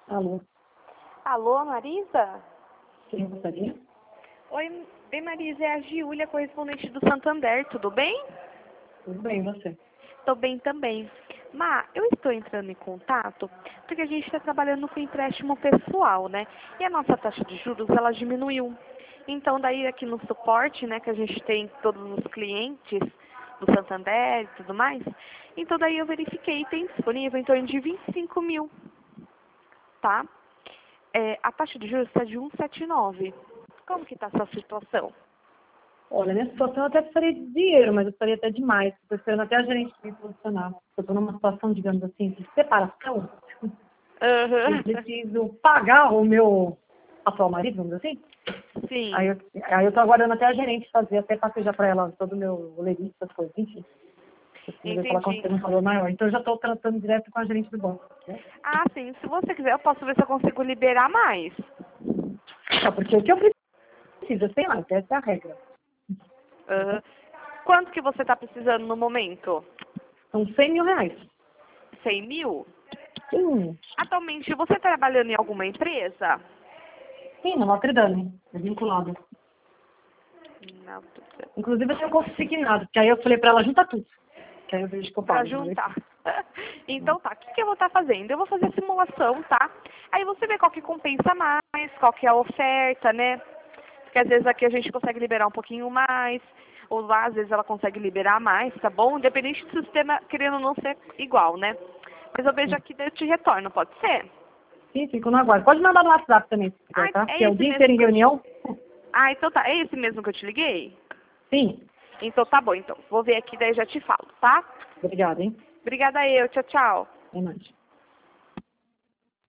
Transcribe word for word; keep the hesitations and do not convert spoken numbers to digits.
Alô, Alô, Marisa? quem gostaria? Oi, bem, Marisa, é a Giulia, correspondente do Santander, tudo bem? Tudo bem, e você? Tô bem também. Ma, eu estou entrando em contato porque a gente está trabalhando com empréstimo pessoal, né? E a nossa taxa de juros, ela diminuiu. Então, daí aqui no suporte, né, que a gente tem todos os clientes do Santander e tudo mais, então daí eu verifiquei, tem disponível em torno de vinte e cinco mil, tá? É, a taxa de juros está de um vírgula setenta e nove. Como que está a sua situação? Olha, minha situação eu até precisaria de dinheiro, mas eu precisaria até demais. Estou esperando até a gerente me solucionar. Eu estou numa situação, digamos assim, de separação. Eu Aham. preciso pagar o meu atual marido, vamos dizer assim. Aí Sim, eu, aí eu tô aguardando até a gerente fazer, até passei já para ela todo o meu boletim, essas coisas, enfim. Eu preciso ver se ela entendi. consegue um valor maior. Então eu já estou tratando direto com a gerente do banco. Né? Ah, sim, se você quiser, eu posso ver se eu consigo liberar mais. Só porque o que eu preciso, eu sei lá, essa é a regra. Aham. Quanto que você está precisando no momento? São cem mil reais. cem mil? Sim, Atualmente, você está trabalhando em alguma empresa? sim, na Notre Dame, é vinculado. Não, Inclusive eu tenho consignado, porque aí eu falei pra ela, junta tudo. Que aí eu vejo que eu para pago. Né? juntar. Então tá, o que, que eu vou estar fazendo? Eu vou fazer a simulação, tá? Aí você vê qual que compensa mais, qual que é a oferta, né? Porque às vezes aqui a gente consegue liberar um pouquinho mais, ou lá às vezes ela consegue liberar mais, tá bom? Independente do sistema querendo ou não ser igual, né? Mas eu vejo aqui, daí eu te retorno, pode ser? Sim, fico no aguardo. Pode mandar no WhatsApp também, se Ah, quiser, tá? é Que é o esse dia inteiro mesmo em que eu te... reunião. Ah, então tá, é esse mesmo que eu te liguei? Sim. Então tá bom, então. Vou ver aqui, daí já te falo, tá? Obrigada, hein? Obrigada eu, tchau, tchau. É nóis.